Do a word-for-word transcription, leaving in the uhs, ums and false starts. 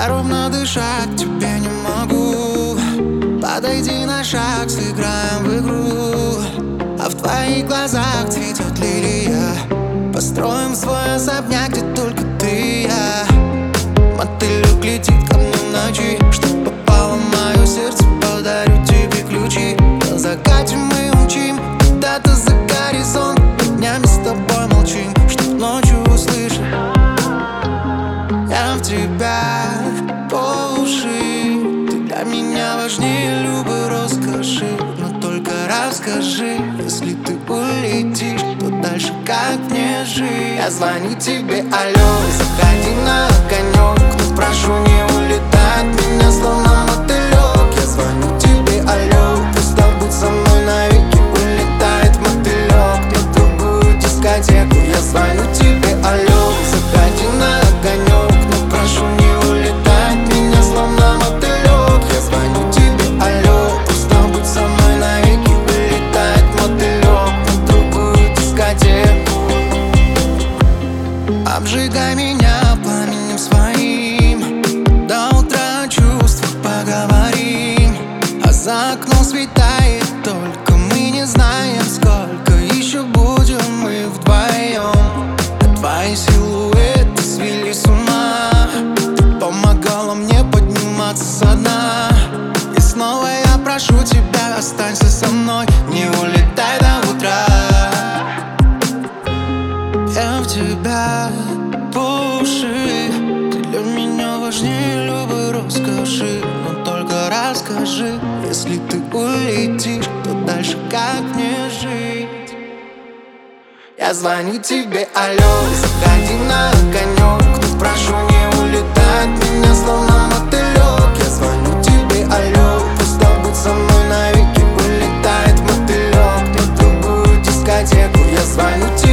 Я ровно дышать тебе не могу. Подойди на шаг, сыграем в игру. А в твоих глазах цветет лилия. Построим свой особняк, где только ты и я. Мотылек летит ко мне в ночи. Чтоб попало в мое сердце, подарю тебе ключи. На закате мы умчим куда-то за горизонт. Днями с тобой молчим, чтоб ночью услышать. Я в тебя по уши. Ты для меня важнее любой роскоши. Но только расскажи, если ты улетишь, то дальше как мне жить? Я звоню тебе, алло, заходи на огонек. Но прошу, не улетай от меня, словно мотылек. Я звоню тебе, алло, просто будь со мной навеки. Улетает мотылек на другую дискотеку. Я звоню тебе, алло, заходи на огонек. Но прошу, не улетай от меня, словно мотылек. Я звоню тебе, алло, просто будь со мной навеки. Улетает мотылек на другую дискотеку. Обжигай меня пламенем своим. До утра о чувствах поговорим. А за окном светает, только мы не знаем, сколько еще будем мы вдвоем. А твои силуэты свели с ума. Ты помогала мне подниматься со дна. И снова я прошу тебя, останься со мной, не улетай до утра. Я в тебя по уши. Ты для меня важнее любой роскоши. Но только расскажи, если ты улетишь, то дальше как мне жить? Я звоню тебе, алло, заходи на огонек. Но прошу, не улетай от меня, словно мотылек. Я звоню тебе, алло, просто будь со мной навеки. Улетает мотылек на другую дискотеку. Я звоню тебе.